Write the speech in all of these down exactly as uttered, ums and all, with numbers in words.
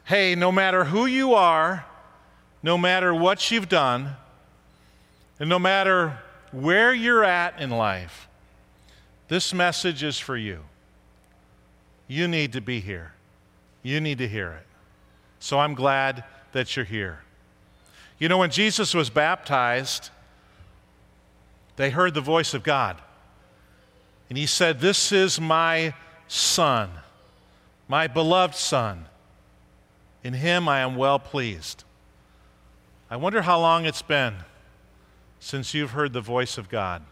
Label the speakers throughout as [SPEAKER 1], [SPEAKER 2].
[SPEAKER 1] Hey, no matter who you are, no matter what you've done, and no matter where you're at in life, this message is for you. You need to be here. You need to hear it. So I'm glad that you're here. You know, when Jesus was baptized, they heard the voice of God. And he said, "This is my Son, my beloved Son. In him I am well pleased." I wonder how long it's been since you've heard the voice of God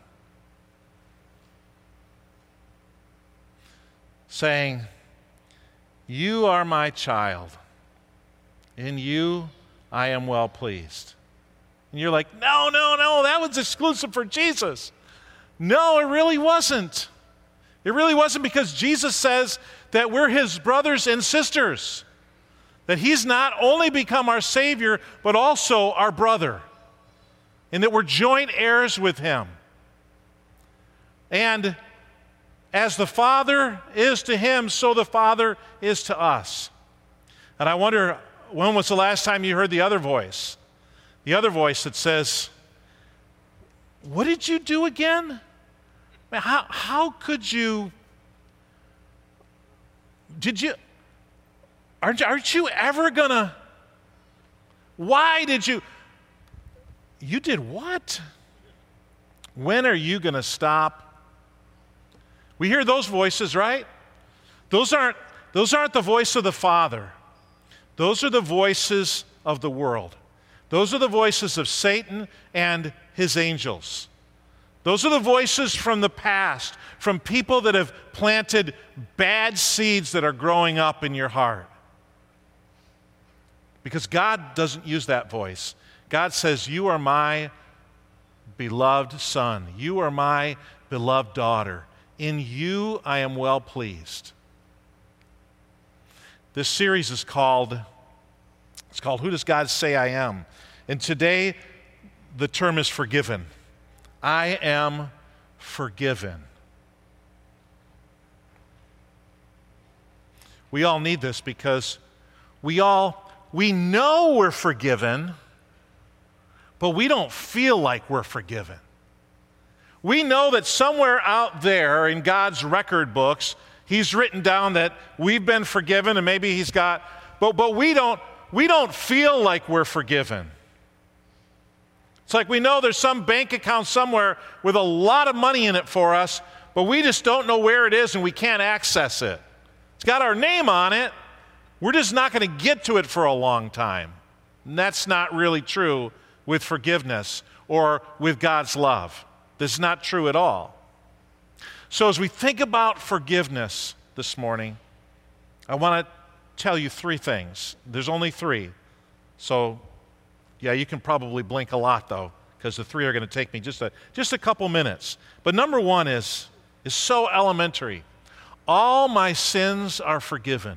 [SPEAKER 1] saying, "You are my child. In you I am well pleased." And you're like, no, no, no, that was exclusive for Jesus. No, it really wasn't. It really wasn't, because Jesus says that we're his brothers and sisters, that he's not only become our Savior, but also our brother, and that we're joint heirs with him. And as the Father is to him, so the Father is to us. And I wonder, when was the last time you heard the other voice? The other voice that says, "What did you do again? How, how could you, did you, aren't, aren't you ever gonna, why did you, you did what? When are you gonna stop?" We hear those voices, right? Those aren't, those aren't the voice of the Father. Those are the voices of the world. Those are the voices of Satan and his angels. Those are the voices from the past, from people that have planted bad seeds that are growing up in your heart. Because God doesn't use that voice. God says, "You are my beloved son. You are my beloved daughter. In you I am well pleased." This series is called, it's called Who Does God Say I Am? And today, the term is forgiven. I am forgiven. We all need this because we all, we know we're forgiven, but we don't feel like we're forgiven. We know that somewhere out there in God's record books, he's written down that we've been forgiven, and maybe he's got, but, but we don't, we don't feel like we're forgiven. It's like we know there's some bank account somewhere with a lot of money in it for us, but we just don't know where it is and we can't access it. It's got our name on it. We're just not going to get to it for a long time. And that's not really true with forgiveness or with God's love. This is not true at all. So as we think about forgiveness this morning, I want to tell you three things. There's only three. So yeah, you can probably blink a lot, though, because the three are going to take me just a, just a couple minutes. But number one is, is so elementary. All my sins are forgiven.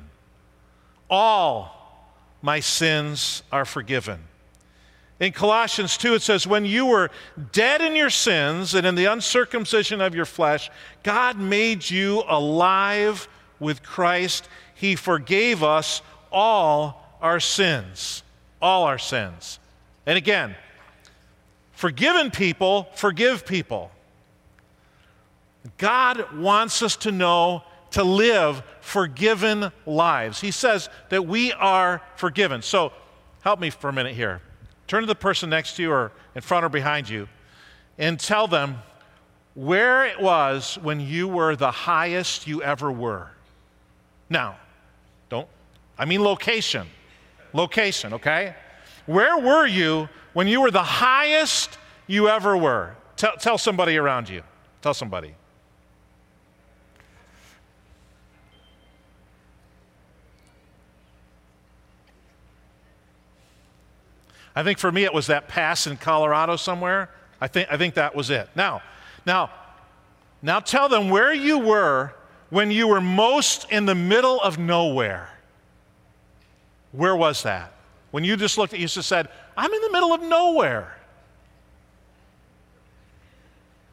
[SPEAKER 1] All my sins are forgiven. In Colossians two, it says, "When you were dead in your sins and in the uncircumcision of your flesh, God made you alive with Christ. He forgave us all our sins." All our sins. And again, forgiven people forgive people. God wants us to know, to live forgiven lives. He says that we are forgiven. So help me for a minute here. Turn to the person next to you or in front or behind you and tell them where it was when you were the highest you ever were. Now, don't, I mean location. Location, okay? Where were you when you were the highest you ever were? Tell, tell somebody around you. Tell somebody. I think for me it was that pass in Colorado somewhere. I think, I think that was it. Now, now, now tell them where you were when you were most in the middle of nowhere. Where was that? When you just looked at, you just said, "I'm in the middle of nowhere."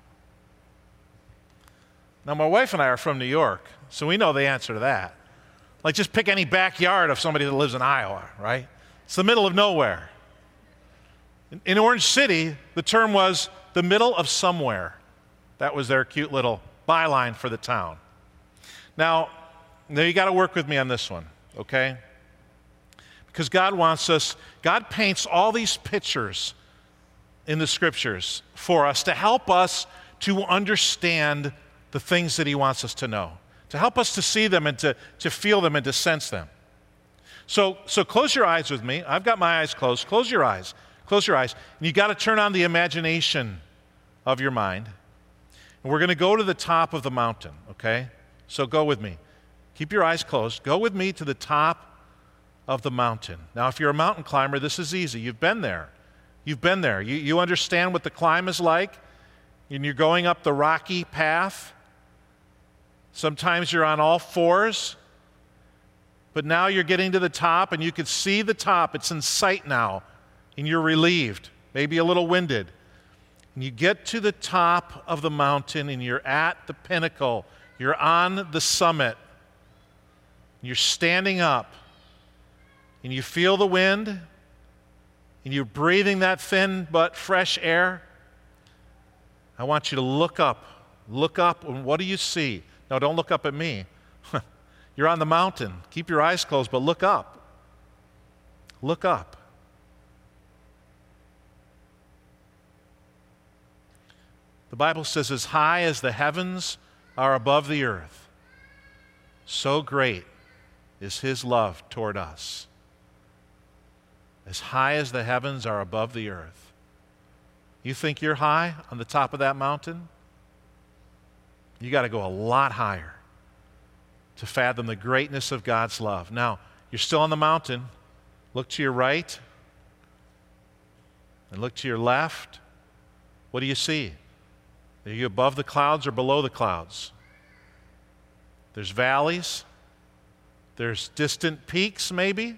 [SPEAKER 1] Now, my wife and I are from New York, so we know the answer to that. Like just pick any backyard of somebody that lives in Iowa, right? It's the middle of nowhere. In, in Orange City, the term was the middle of somewhere. That was their cute little byline for the town. Now, now you got to work with me on this one, okay? Because God wants us, God paints all these pictures in the scriptures for us to help us to understand the things that he wants us to know, to help us to see them and to, to feel them and to sense them. So, so close your eyes with me. I've got my eyes closed. Close your eyes. Close your eyes. And you got to turn on the imagination of your mind. And we're going to go to the top of the mountain, okay? So go with me. Keep your eyes closed. Go with me to the top of the mountain. Now, if you're a mountain climber, this is easy. You've been there. You've been there. You, you understand what the climb is like, and you're going up the rocky path. Sometimes you're on all fours, but now you're getting to the top, and you can see the top. It's in sight now, and you're relieved, maybe a little winded. And you get to the top of the mountain, and you're at the pinnacle. You're on the summit. You're standing up, and you feel the wind, and you're breathing that thin but fresh air. I want you to look up. Look up, and what do you see? No, don't look up at me. You're on the mountain. Keep your eyes closed, but look up. Look up. The Bible says, as high as the heavens are above the earth, so great is his love toward us. As high as the heavens are above the earth. You think you're high on the top of that mountain? You got to go a lot higher to fathom the greatness of God's love. Now, you're still on the mountain. Look to your right and look to your left. What do you see? Are you above the clouds or below the clouds? There's valleys. There's distant peaks, maybe.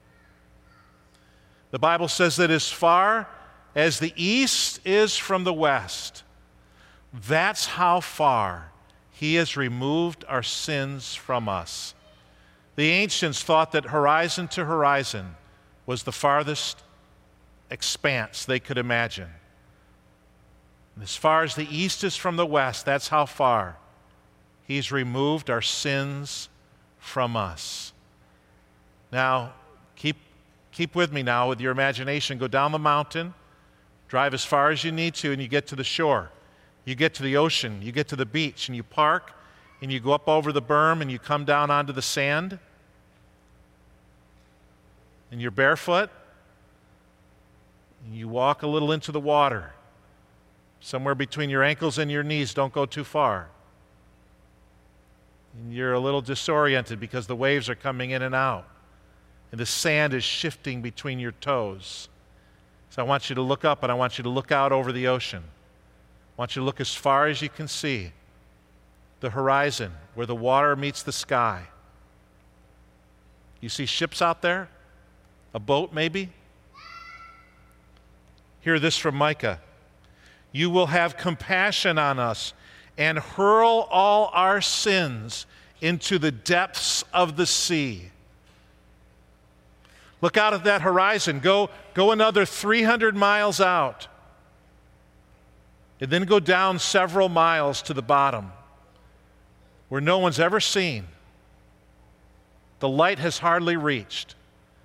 [SPEAKER 1] The Bible says that as far as the east is from the west, that's how far he has removed our sins from us. The ancients thought that horizon to horizon was the farthest expanse they could imagine. And as far as the east is from the west, that's how far he's removed our sins from us. Now, keep, keep with me now with your imagination. Go down the mountain, drive as far as you need to, and you get to the shore. You get to the ocean, you get to the beach, and you park, and you go up over the berm, and you come down onto the sand, and you're barefoot, and you walk a little into the water, somewhere between your ankles and your knees. Don't go too far. And you're a little disoriented because the waves are coming in and out, and the sand is shifting between your toes. So I want you to look up, and I want you to look out over the ocean. I want you to look as far as you can see, the horizon, where the water meets the sky. You see ships out there? A boat, maybe? Hear this from Micah. You will have compassion on us and hurl all our sins into the depths of the sea. Look out at that horizon. Go, go another three hundred miles out. And then go down several miles to the bottom where no one's ever seen. The light has hardly reached.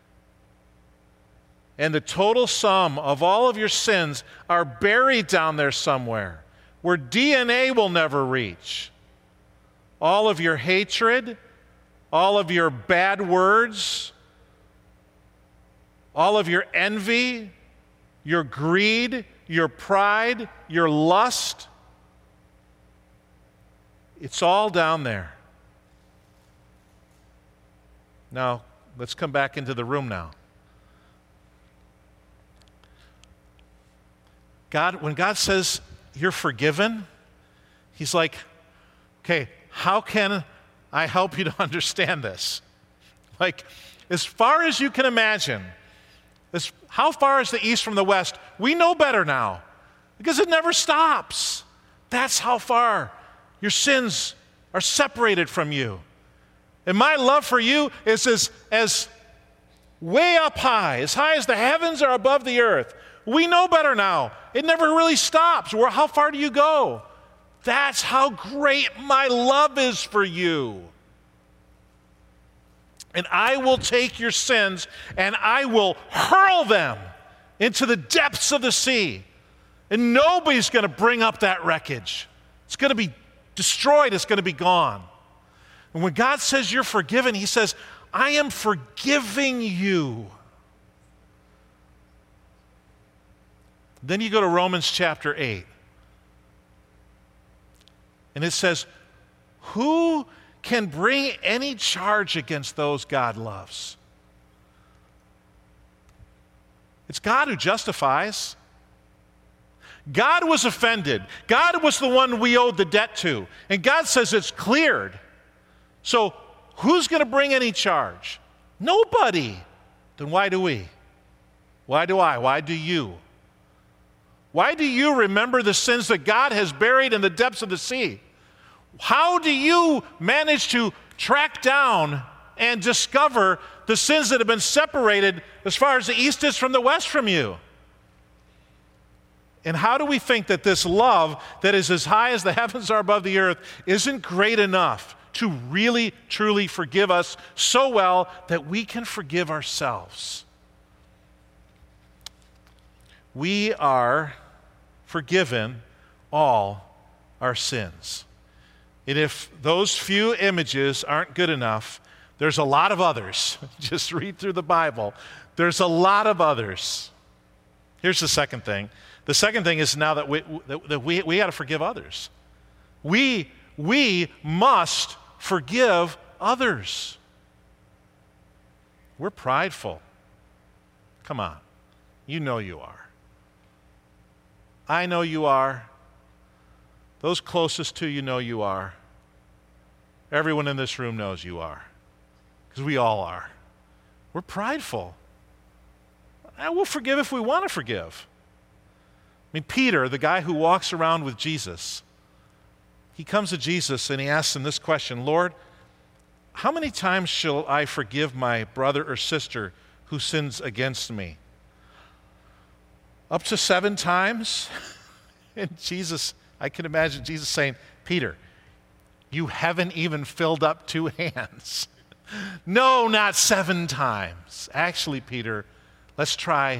[SPEAKER 1] And the total sum of all of your sins are buried down there somewhere where D N A will never reach. All of your hatred, all of your bad words, all of your envy, your greed, your pride, your lust, it's all down there. Now, let's come back into the room now. God, when God says you're forgiven, he's like, okay, how can I help you to understand this? Like, as far as you can imagine, as, how far is the east from the west? We know better now because it never stops. That's how far your sins are separated from you. And my love for you is as, as way up high, as high as the heavens are above the earth. We know better now. It never really stops. Where, how far do you go? That's how great my love is for you. And I will take your sins and I will hurl them into the depths of the sea. And nobody's going to bring up that wreckage. It's going to be destroyed. It's going to be gone. And when God says you're forgiven, he says, I am forgiving you. Then you go to Romans chapter eight. And it says, who can bring any charge against those God loves? It's God who justifies. God was offended. God was the one we owed the debt to. And God says it's cleared. So who's going to bring any charge? Nobody. Then why do we? Why do I? Why do you? Why do you remember the sins that God has buried in the depths of the sea? How do you manage to track down and discover the sins that have been separated as far as the east is from the west from you? And how do we think that this love that is as high as the heavens are above the earth isn't great enough to really, truly forgive us so well that we can forgive ourselves? We are forgiven all our sins. And if those few images aren't good enough, there's a lot of others. Just read through the Bible. There's a lot of others. Here's the second thing. The second thing is now that we, that, that we, we got to forgive others. We, we must forgive others. We're prideful. Come on. You know you are. I know you are. Those closest to you know you are. Everyone in this room knows you are. Because we all are. We're prideful. And we'll forgive if we want to forgive. I mean, Peter, the guy who walks around with Jesus, he comes to Jesus and he asks him this question, Lord, how many times shall I forgive my brother or sister who sins against me? Up to seven times? And Jesus, I can imagine Jesus saying, Peter, you haven't even filled up two hands. No, not seven times. Actually, Peter, let's try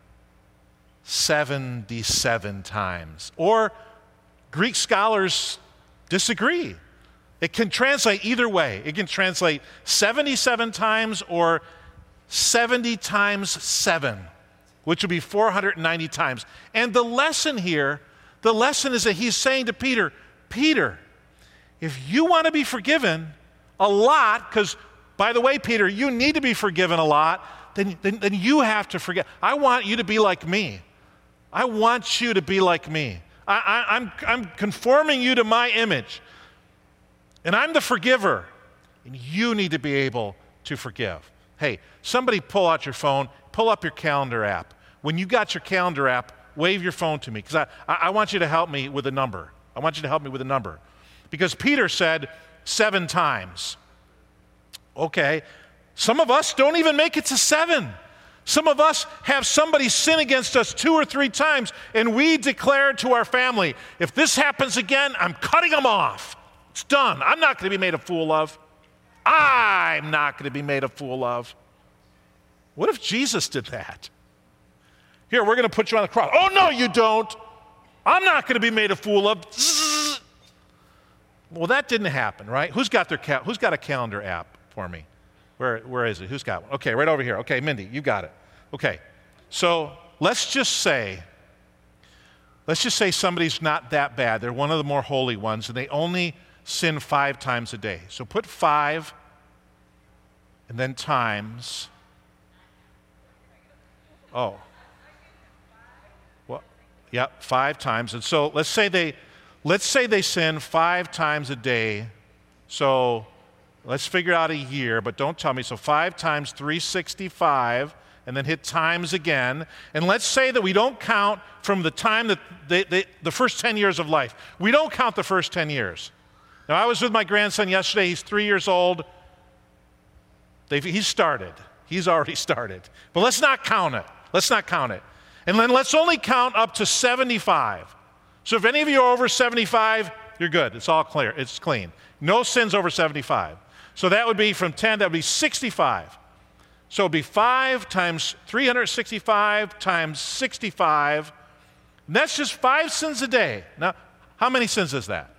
[SPEAKER 1] seventy-seven times. Or Greek scholars disagree. It can translate either way. It can translate seventy-seven times or seventy times seven, which would be four hundred ninety times. And the lesson here, the lesson is that he's saying to Peter, Peter, if you want to be forgiven a lot, because, by the way, Peter, you need to be forgiven a lot, then, then, then you have to forget. I want you to be like me. I want you to be like me. I, I, I'm, I'm conforming you to my image. And I'm the forgiver. And you need to be able to forgive. Hey, somebody pull out your phone, pull up your calendar app. When you got your calendar app, wave your phone to me, because I, I, I want you to help me with a number. I want you to help me with a number. Because Peter said seven times. Okay, some of us don't even make it to seven. Some of us have somebody sin against us two or three times, and we declare to our family, if this happens again, I'm cutting them off. It's done. I'm not going to be made a fool of. I'm not going to be made a fool of. What if Jesus did that? Here, we're going to put you on the cross. Oh, no, you don't. I'm not going to be made a fool of. Zzz. Well, that didn't happen, right? Who's got their cal- Who's got a calendar app for me? Where, where is it? Who's got one? Okay, right over here. Okay, Mindy, you got it. Okay, so let's just say, let's just say somebody's not that bad. They're one of the more holy ones, and they only sin five times a day. So put five and then times. Oh. Well, yeah, five times. And so let's say they, let's say they sin five times a day. So let's figure out a year, but don't tell me. So five times three hundred sixty-five, and then hit times again. And let's say that we don't count from the time that they, they, the first ten years of life. We don't count the first ten years. Now, I was with my grandson yesterday. He's three years old. They've, he's started. He's already started. But let's not count it. Let's not count it. And then let's only count up to seventy-five. So if any of you are over seventy-five, you're good. It's all clear. It's clean. No sins over seventy-five. So that would be from ten, that would be sixty-five. So it would be five times three hundred sixty-five times sixty-five. And that's just five sins a day. Now, how many sins is that?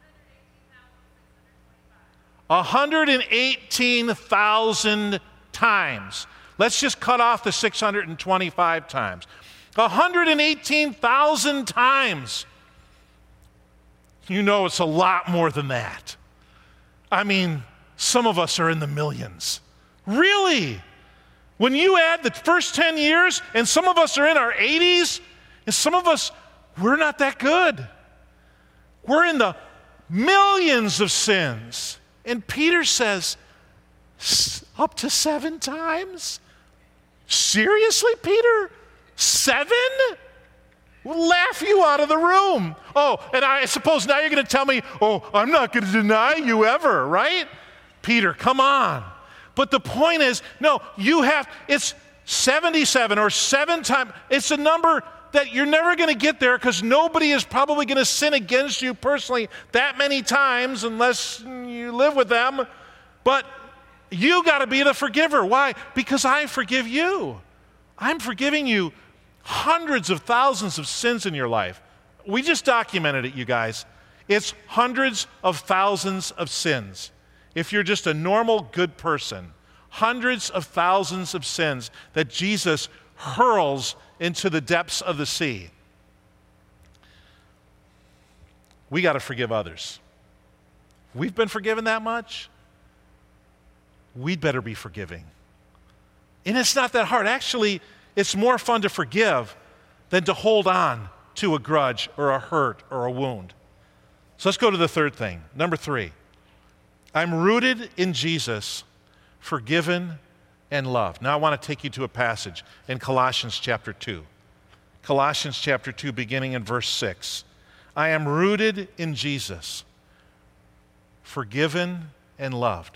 [SPEAKER 1] one hundred eighteen thousand times. Let's just cut off the six hundred twenty-five times. one hundred eighteen thousand times. You know it's a lot more than that. I mean, some of us are in the millions. Really? When you add the first ten years, and some of us are in our eighties, and some of us, we're not that good. We're in the millions of sins. And Peter says, up to seven times? Seriously, Peter? Seven? We'll laugh you out of the room. Oh, and I suppose now you're going to tell me, oh, I'm not going to deny you ever, right? Peter, come on. But the point is, no, you have, it's seventy-seven or seven times. It's a number that you're never going to get there because nobody is probably going to sin against you personally that many times unless you live with them. But you got to be the forgiver. Why? Because I forgive you. I'm forgiving you hundreds of thousands of sins in your life. We just documented it, you guys. It's hundreds of thousands of sins. If you're just a normal, good person, hundreds of thousands of sins that Jesus hurls into the depths of the sea. We got to forgive others. We've been forgiven that much. We'd better be forgiving. And it's not that hard. Actually, it's more fun to forgive than to hold on to a grudge or a hurt or a wound. So let's go to the third thing. Number three, I'm rooted in Jesus, forgiven and loved. Now I want to take you to a passage in Colossians chapter two. Colossians chapter two, beginning in verse six. I am rooted in Jesus, forgiven and loved.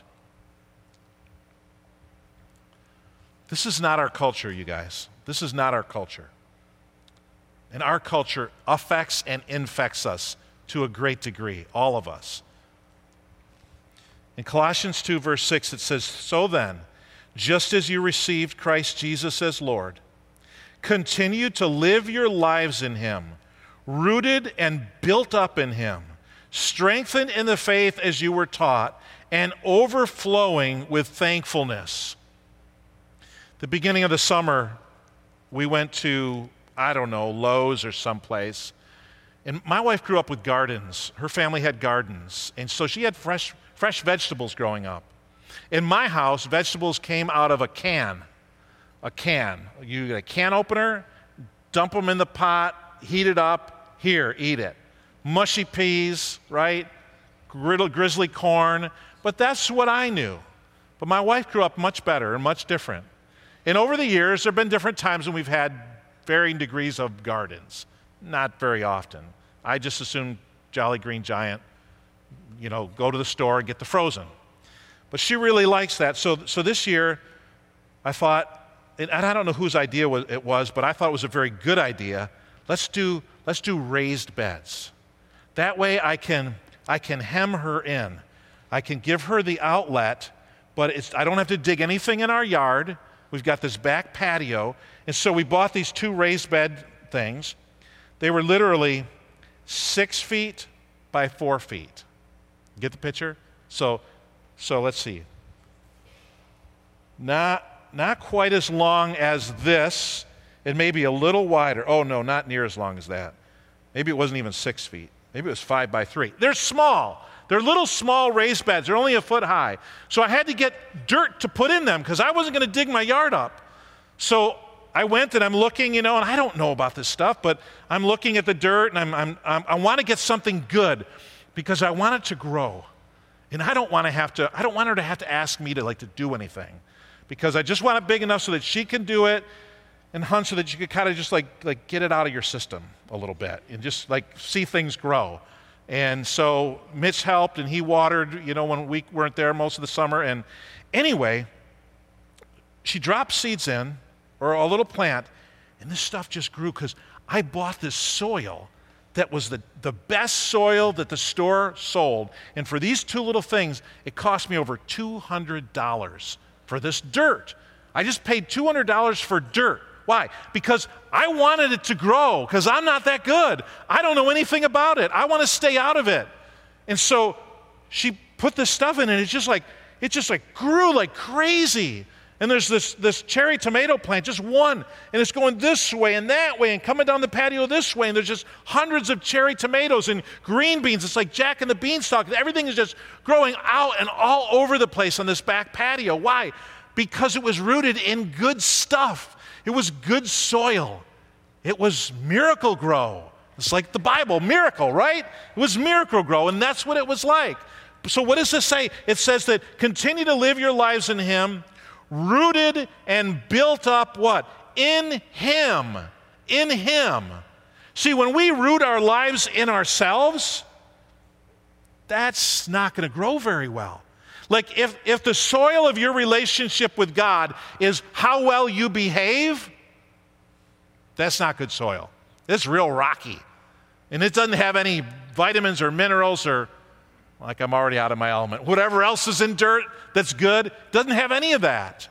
[SPEAKER 1] This is not our culture, you guys. This is not our culture. And our culture affects and infects us to a great degree, all of us. In Colossians two, verse six, it says, so then, just as you received Christ Jesus as Lord, continue to live your lives in him, rooted and built up in him, strengthened in the faith as you were taught, and overflowing with thankfulness. The beginning of the summer, we went to, I don't know, Lowe's or someplace. And my wife grew up with gardens. Her family had gardens. And so she had fresh, fresh vegetables growing up. In my house, vegetables came out of a can. A can. You get a can opener, dump them in the pot, heat it up, here, eat it. Mushy peas, right? Griddle, grizzly corn. But that's what I knew. But my wife grew up much better and much different. And over the years, there have been different times when we've had varying degrees of gardens. Not very often. I just assumed Jolly Green Giant, you know, go to the store and get the frozen. But she really likes that. So, so this year, I thought, and I don't know whose idea it was, but I thought it was a very good idea. Let's do, let's do raised beds. That way I can, I can hem her in. I can give her the outlet, but it's, I don't have to dig anything in our yard. We've got this back patio. And so we bought these two raised bed things. They were literally six feet by four feet. Get the picture? So, so let's see. Not, not quite as long as this. It may be a little wider. Oh, no, not near as long as that. Maybe it wasn't even six feet. Maybe it was five by three. They're small. They're little small raised beds. They're only a foot high. So I had to get dirt to put in them because I wasn't going to dig my yard up. So I went and I'm looking, you know, and I don't know about this stuff, but I'm looking at the dirt and I'm, I'm, I'm, I want to get something good because I want it to grow. And I don't want to have to, I don't want her to have to ask me to like to do anything because I just want it big enough so that she can do it and hunt so that you could kind of just like, like get it out of your system a little bit and just like see things grow. And so Mitch helped and he watered, you know, when we weren't there most of the summer. And anyway, she dropped seeds in, or a little plant, and this stuff just grew because I bought this soil that was the, the best soil that the store sold. And for these two little things, it cost me over two hundred dollars for this dirt. I just paid two hundred dollars for dirt. Why? Because I wanted it to grow, because I'm not that good. I don't know anything about it. I want to stay out of it. And so she put this stuff in, and it's just like, it just like grew like crazy. And there's this, this cherry tomato plant, just one, and it's going this way and that way and coming down the patio this way, and there's just hundreds of cherry tomatoes and green beans. It's like Jack and the Beanstalk. Everything is just growing out and all over the place on this back patio. Why? Because it was rooted in good stuff. It was good soil. It was Miracle Grow. It's like the Bible, miracle, right? It was Miracle Grow, and that's what it was like. So what does this say? It says that continue to live your lives in Him, rooted and built up what? In Him. In Him. See, when we root our lives in ourselves, that's not going to grow very well. Like if, if the soil of your relationship with God is how well you behave, that's not good soil. It's real rocky. And it doesn't have any vitamins or minerals or, like I'm already out of my element, whatever else is in dirt that's good, doesn't have any of that.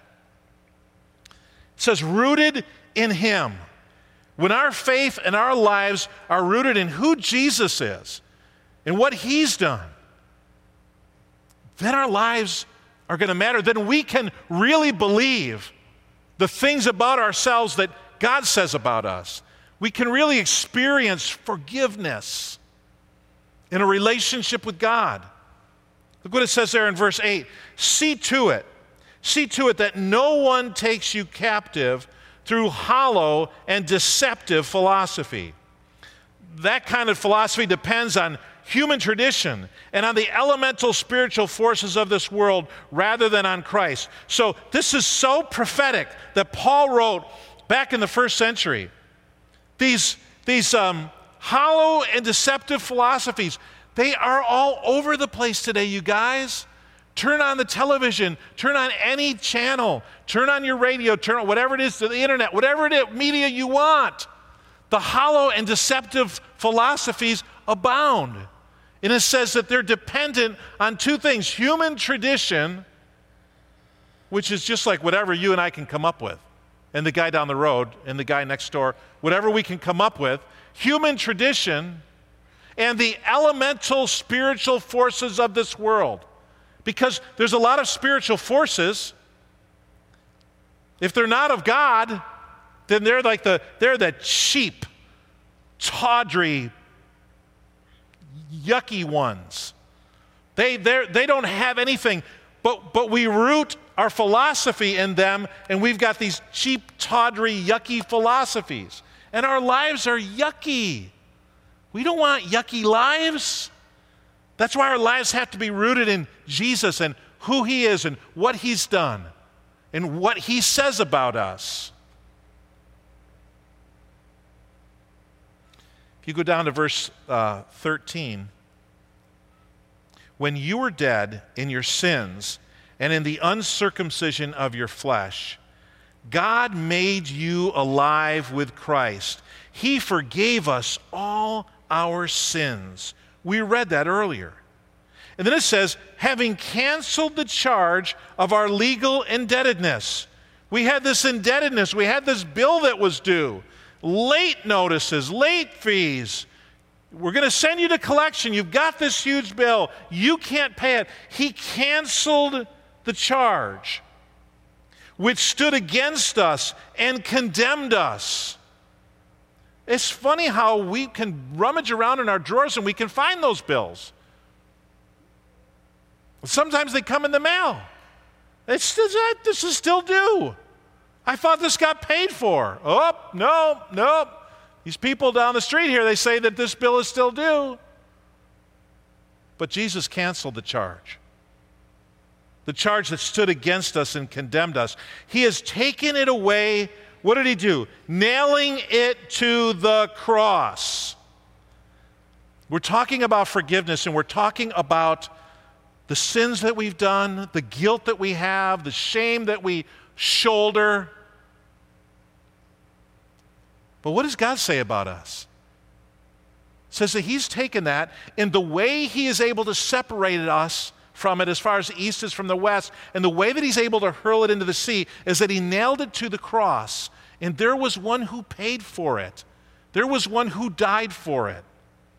[SPEAKER 1] It says rooted in Him. When our faith and our lives are rooted in who Jesus is and what He's done, then our lives are going to matter. Then we can really believe the things about ourselves that God says about us. We can really experience forgiveness in a relationship with God. Look what it says there in verse eight. See to it, see to it that no one takes you captive through hollow and deceptive philosophy. That kind of philosophy depends on human tradition and on the elemental spiritual forces of this world rather than on Christ. So this is so prophetic that Paul wrote back in the first century. These, these um, hollow and deceptive philosophies, they are all over the place today, you guys. Turn on the television, turn on any channel, turn on your radio, turn on whatever it is, to the internet, whatever it is, media you want. The hollow and deceptive philosophies abound. And it says that they're dependent on two things: human tradition, which is just like whatever you and I can come up with, and the guy down the road, and the guy next door, whatever we can come up with, human tradition, and the elemental spiritual forces of this world. Because there's a lot of spiritual forces. If they're not of God, then they're like the, they're the cheap, tawdry, yucky ones. They, they don't have anything, but, but we root our philosophy in them, and we've got these cheap, tawdry, yucky philosophies. And our lives are yucky. We don't want yucky lives. That's why our lives have to be rooted in Jesus and who He is and what He's done and what He says about us. If you go down to verse uh, thirteen, when you were dead in your sins and in the uncircumcision of your flesh, God made you alive with Christ. He forgave us all our sins. We read that earlier. And then it says, having canceled the charge of our legal indebtedness. We had this indebtedness. We had this bill that was due. Late notices, late fees. We're going to send you to collection. You've got this huge bill. You can't pay it. He canceled the charge, which stood against us and condemned us. It's funny how we can rummage around in our drawers and we can find those bills. Sometimes they come in the mail. It's still, this is still due. I thought this got paid for. Oh, no, no. These people down the street here, they say that this bill is still due. But Jesus canceled the charge. The charge that stood against us and condemned us. He has taken it away. What did He do? Nailing it to the cross. We're talking about forgiveness, and we're talking about the sins that we've done, the guilt that we have, the shame that we shoulder. But what does God say about us? It says that he's taken that, and the way he is able to separate us from it as far as the east is from the west, and the way that he's able to hurl it into the sea is that he nailed it to the cross, and there was one who paid for it. There was one who died for it.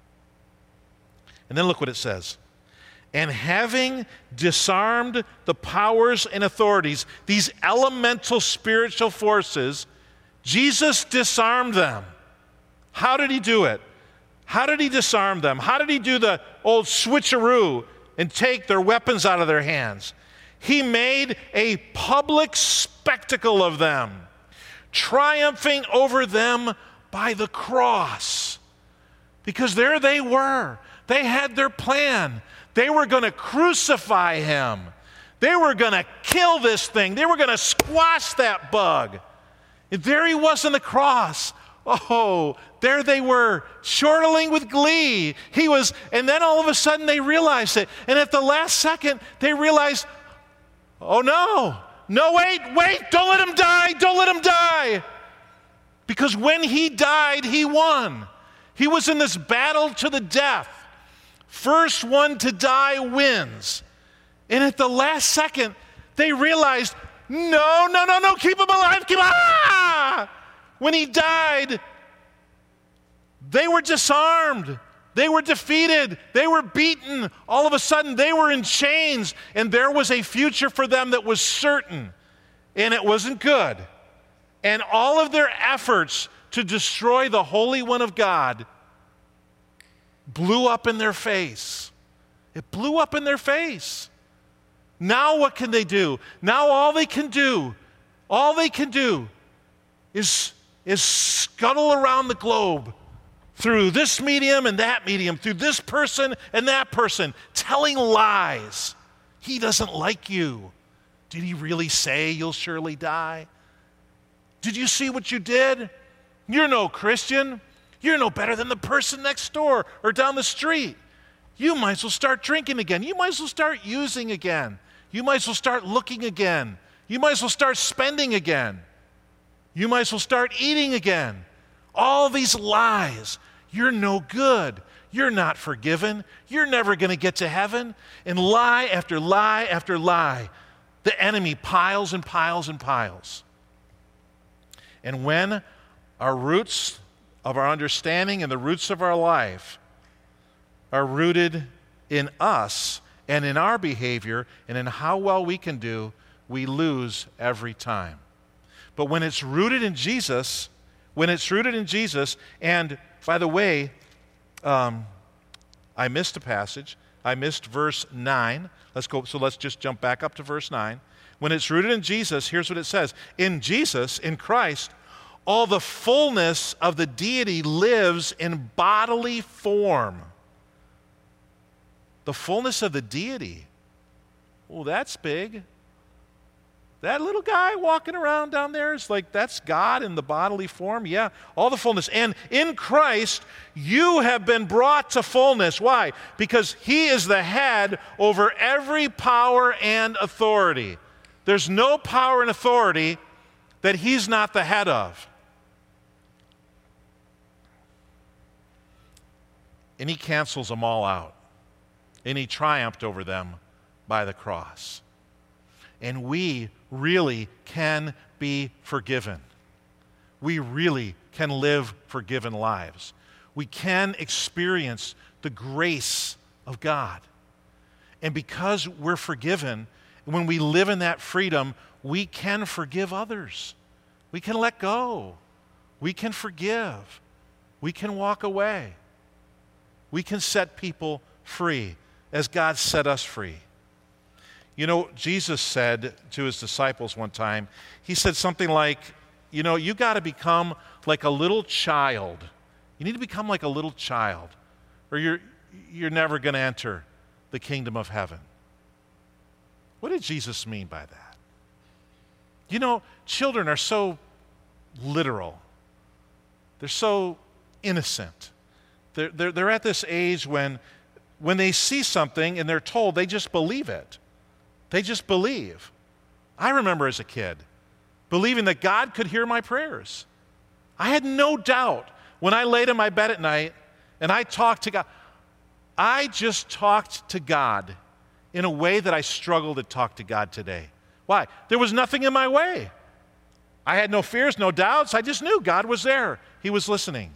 [SPEAKER 1] And then look what it says. And having disarmed the powers and authorities, these elemental spiritual forces, Jesus disarmed them. How did he do it? How did he disarm them? How did he do the old switcheroo and take their weapons out of their hands? He made a public spectacle of them, triumphing over them by the cross. Because there they were. They had their plan. They were going to crucify him. They were going to kill this thing. They were going to squash that bug. And there he was on the cross. Oh, there they were, chortling with glee. He was, and then all of a sudden they realized it. And at the last second, they realized, oh no, no, wait, wait, don't let him die, don't let him die. Because when he died, he won. He was in this battle to the death. First one to die wins. And at the last second, they realized, no, no, no, no, keep him alive, keep him, ah! When he died, they were disarmed. They were defeated. They were beaten. All of a sudden, they were in chains, and there was a future for them that was certain, and it wasn't good. And all of their efforts to destroy the Holy One of God blew up in their face. It blew up in their face. Now what can they do? Now all they can do, all they can do is, is scuttle around the globe through this medium and that medium, through this person and that person, telling lies. He doesn't like you. Did he really say you'll surely die? Did you see what you did? You're no Christian. You're no better than the person next door or down the street. You might as well start drinking again. You might as well start using again. You might as well start looking again. You might as well start spending again. You might as well start eating again. All these lies. You're no good. You're not forgiven. You're never going to get to heaven. And lie after lie after lie. The enemy piles and piles and piles. And when our roots of our understanding and the roots of our life are rooted in us and in our behavior and in how well we can do, we lose every time. But when it's rooted in Jesus, when it's rooted in Jesus, and by the way, um, I missed a passage. I missed verse nine. Let's go, so let's just jump back up to verse nine. When it's rooted in Jesus, here's what it says. In Jesus, in Christ, all the fullness of the deity lives in bodily form. The fullness of the deity. Well, that's big. That little guy walking around down there is like, that's God in the bodily form? Yeah, all the fullness. And in Christ, you have been brought to fullness. Why? Because he is the head over every power and authority. There's no power and authority that he's not the head of. And he cancels them all out. And he triumphed over them by the cross. And we really can be forgiven. We really can live forgiven lives. We can experience the grace of God. And because we're forgiven, when we live in that freedom, we can forgive others. We can let go. We can forgive. We can walk away. We can set people free as God set us free. You know, Jesus said to his disciples one time, he said something like, you know, you got to become like a little child. You need to become like a little child, or you're, you're never going to enter the kingdom of heaven. What did Jesus mean by that? You know, children are so literal. They're so innocent. They're, they're, they're at this age when, when they see something and they're told, they just believe it. They just believe. I remember as a kid, believing that God could hear my prayers. I had no doubt when I laid in my bed at night and I talked to God. I just talked to God in a way that I struggle to talk to God today. Why? There was nothing in my way. I had no fears, no doubts. I just knew God was there. He was listening.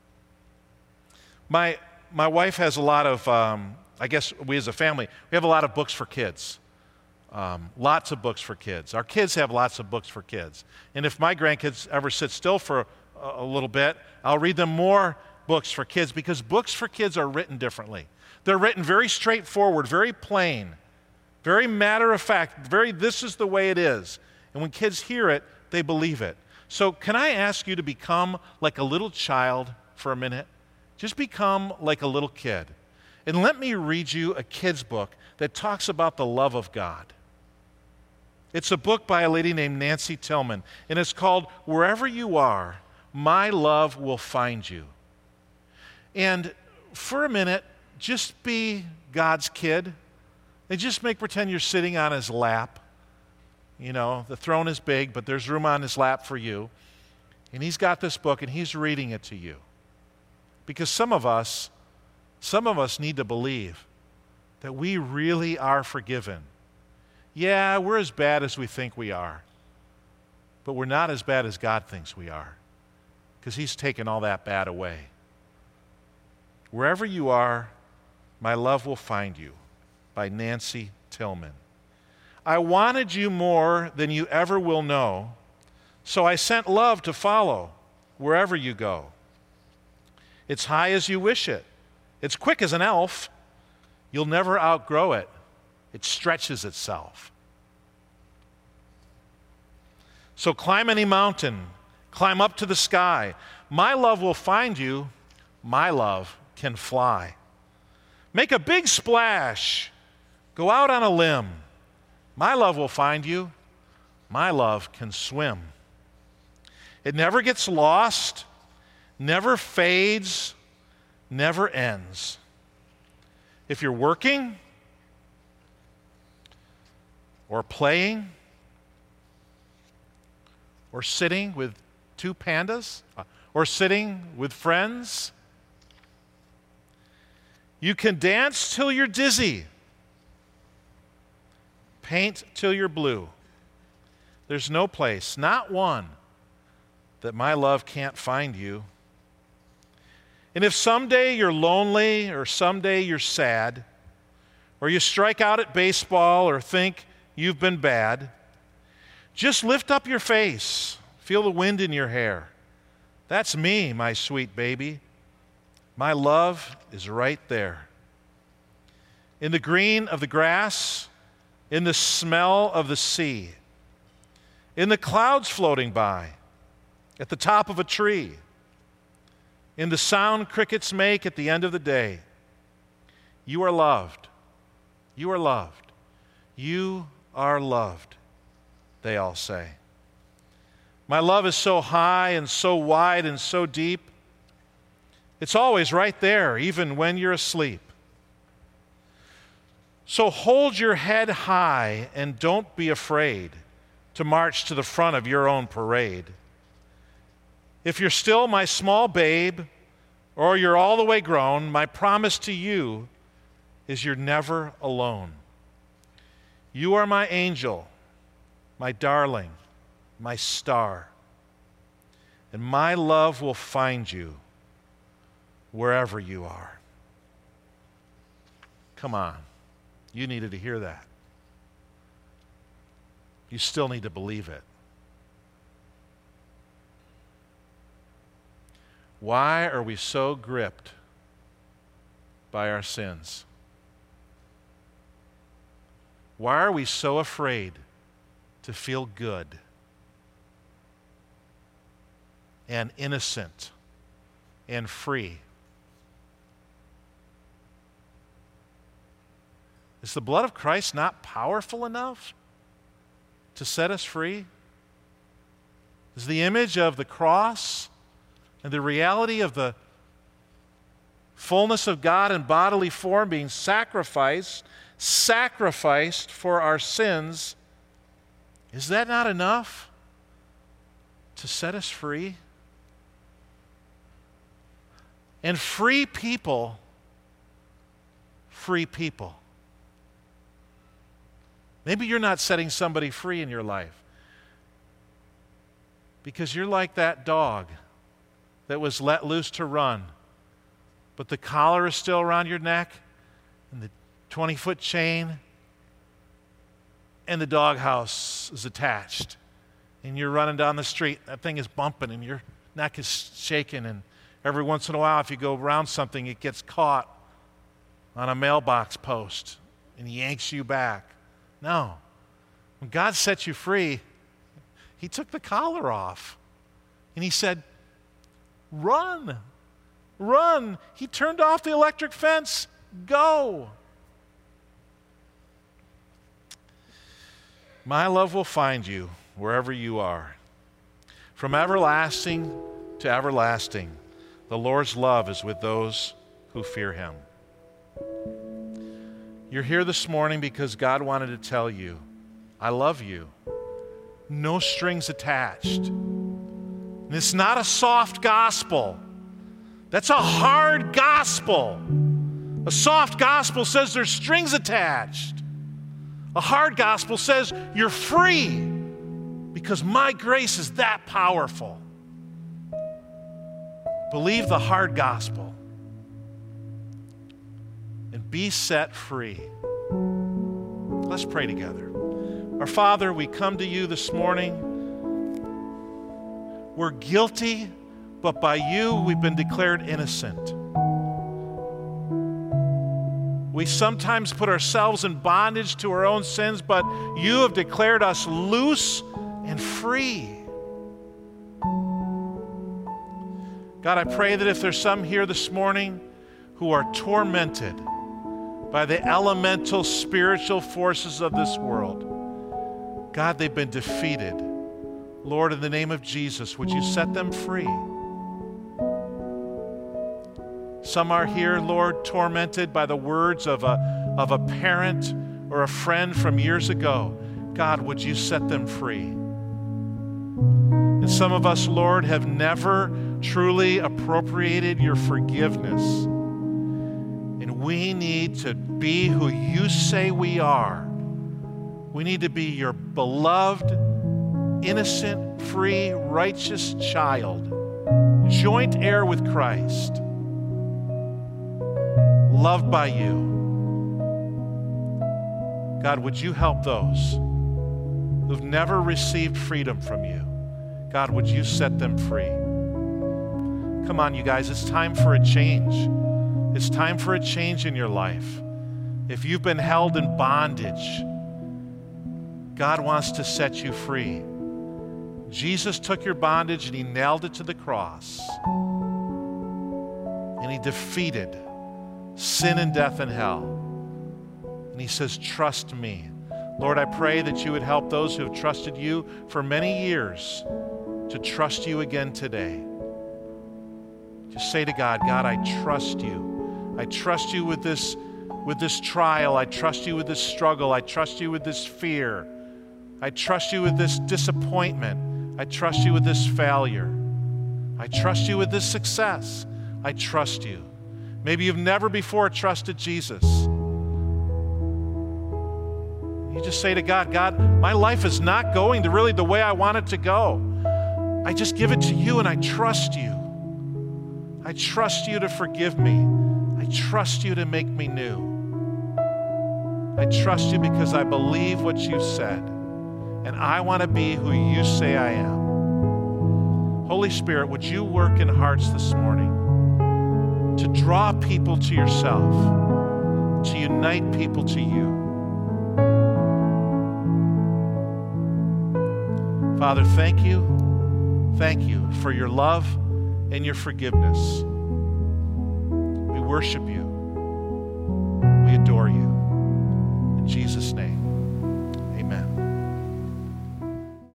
[SPEAKER 1] My, my wife has a lot of, um, I guess we as a family, we have a lot of books for kids. Um, lots of books for kids. Our kids have lots of books for kids. And if my grandkids ever sit still for a, a little bit, I'll read them more books for kids, because books for kids are written differently. They're written very straightforward, very plain, very matter of fact, very this is the way it is. And when kids hear it, they believe it. So can I ask you to become like a little child for a minute? Just become like a little kid. And let me read you a kid's book that talks about the love of God. It's a book by a lady named Nancy Tillman, and it's called Wherever You Are, My Love Will Find You. And for a minute, just be God's kid, and just make pretend you're sitting on his lap. You know, the throne is big, but there's room on his lap for you. And he's got this book, and he's reading it to you. Because some of us, some of us need to believe that we really are forgiven. Yeah, we're as bad as we think we are, but we're not as bad as God thinks we are, because he's taken all that bad away. Wherever you are, my love will find you, by Nancy Tillman. I wanted you more than you ever will know, so I sent love to follow wherever you go. It's high as you wish it. It's quick as an elf. You'll never outgrow it. It stretches itself. So climb any mountain, climb up to the sky. My love will find you. My love can fly. Make a big splash. Go out on a limb. My love will find you. My love can swim. It never gets lost, never fades, never ends. If you're working or playing or sitting with two pandas or sitting with friends, you can dance till you're dizzy, paint till you're blue. There's no place, not one, that my love can't find you. And if someday you're lonely, or someday you're sad, or you strike out at baseball or think you've been bad, just lift up your face, feel the wind in your hair. That's me, my sweet baby. My love is right there. In the green of the grass, in the smell of the sea, in the clouds floating by, at the top of a tree, in the sound crickets make at the end of the day. You are loved. You are loved. You are loved, they all say. My love is so high and so wide and so deep. It's always right there, even when you're asleep. So hold your head high and don't be afraid to march to the front of your own parade. If you're still my small babe, or you're all the way grown, my promise to you is you're never alone. You are my angel, my darling, my star, and my love will find you wherever you are. Come on, you needed to hear that. You still need to believe it. Why are we so gripped by our sins? Why are we so afraid to feel good and innocent and free? Is the blood of Christ not powerful enough to set us free? Is the image of the cross and the reality of the fullness of God in bodily form being sacrificed, sacrificed for our sins, is that not enough to set us free. And free people, free people. Maybe you're not setting somebody free in your life because you're like that dog that was let loose to run, but the collar is still around your neck and the twenty-foot chain and the doghouse is attached. And you're running down the street, that thing is bumping and your neck is shaking, and every once in a while if you go around something, it gets caught on a mailbox post and yanks you back. No. When God set you free, He took the collar off and He said, run, run. He turned off the electric fence, go. My love will find you wherever you are. From everlasting to everlasting, the Lord's love is with those who fear Him. You're here this morning because God wanted to tell you, I love you. No strings attached. And it's not a soft gospel. That's a hard gospel. A soft gospel says there's strings attached. A hard gospel says you're free because my grace is that powerful. Believe the hard gospel and be set free. Let's pray together. Our Father, we come to you this morning. We're guilty, but by you we've been declared innocent. We sometimes put ourselves in bondage to our own sins, but you have declared us loose and free. God, I pray that if there's some here this morning who are tormented by the elemental spiritual forces of this world, God, they've been defeated. Lord, in the name of Jesus, would you set them free? Some are here, Lord, tormented by the words of a, of a parent or a friend from years ago. God, would you set them free? And some of us, Lord, have never truly appropriated your forgiveness. And we need to be who you say we are. We need to be your beloved, innocent, free, righteous child, joint heir with Christ, loved by you. God, would you help those who've never received freedom from you? God, would you set them free? Come on, you guys, it's time for a change. It's time for a change in your life. If you've been held in bondage, God wants to set you free. Jesus took your bondage and He nailed it to the cross. And He defeated sin and death and hell. And He says, trust me. Lord, I pray that you would help those who have trusted you for many years to trust you again today. Just say to God, God, I trust you. I trust you with this, with this trial. I trust you with this struggle. I trust you with this fear. I trust you with this disappointment. I trust you with this failure. I trust you with this success. I trust you. Maybe you've never before trusted Jesus. You just say to God, God, my life is not going to really the way I want it to go. I just give it to you and I trust you. I trust you to forgive me. I trust you to make me new. I trust you because I believe what you said. And I want to be who you say I am. Holy Spirit, would you work in hearts this morning to draw people to yourself, to unite people to you. Father, thank you. Thank you for your love and your forgiveness. We worship you. We adore you. In Jesus' name, amen.